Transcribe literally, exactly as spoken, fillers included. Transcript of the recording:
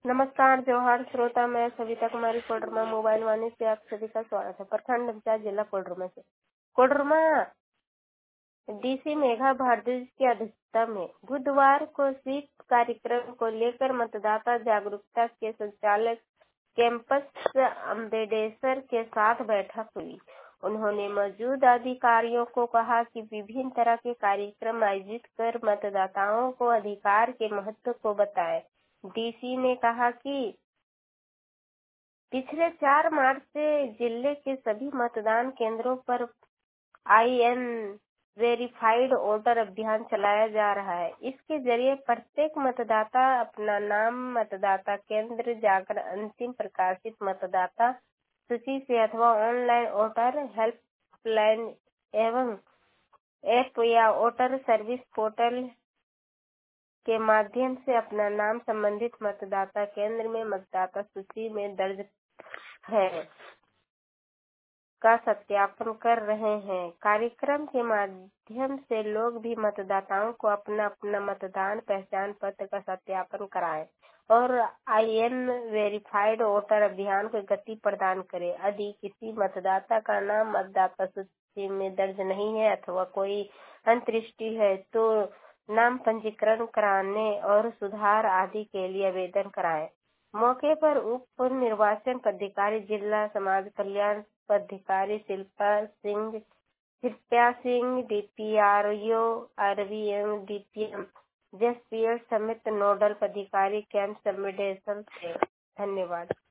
नमस्कार जोहार श्रोता, मैं सविता कुमारी कोडरमा मोबाइल वाणी से आप सभी का स्वागत है। प्रखंड पंचायत जिला कोडरमा से कोडरमा डीसी मेघा भारद्वाज की अध्यक्षता में बुधवार को स्वीप कार्यक्रम को लेकर मतदाता जागरूकता के संचालक कैंपस अम्बेडकर के साथ बैठक हुई। उन्होंने मौजूद अधिकारियों को कहा कि विभिन्न तरह के कार्यक्रम आयोजित कर मतदाताओं को अधिकार के महत्व को बताएं। डीसी ने कहा कि पिछले चार मार्च से जिले के सभी मतदान केंद्रों पर आई एन वेरिफाइड वोटर अभियान चलाया जा रहा है। इसके जरिए प्रत्येक मतदाता अपना नाम मतदाता केंद्र जाकर अंतिम प्रकाशित मतदाता सूची से अथवा ऑनलाइन वोटर हेल्पलाइन एवं ऐप या वोटर सर्विस पोर्टल के माध्यम से अपना नाम संबंधित मतदाता केंद्र में मतदाता सूची में दर्ज है का सत्यापन कर रहे हैं। कार्यक्रम के माध्यम से लोग भी मतदाताओं को अपना अपना मतदान पहचान पत्र का सत्यापन कराएं और आई एन वेरिफाइड वोटर अभियान को गति प्रदान करें। यदि किसी मतदाता का नाम मतदाता सूची में दर्ज नहीं है अथवा कोई अंतर्दृष्टि है तो नाम पंजीकरण कराने और सुधार आदि के लिए आवेदन कराएं। मौके पर उप निर्वाचन पदाधिकारी जिला समाज कल्याण पदाधिकारी शिल्पा सिंह शिल्पा सिंह डीपीआरओ आरवी एवं डीपीएम जेएसपीएल समेत नोडल पदाधिकारी कैंप संबेडकर थे। धन्यवाद।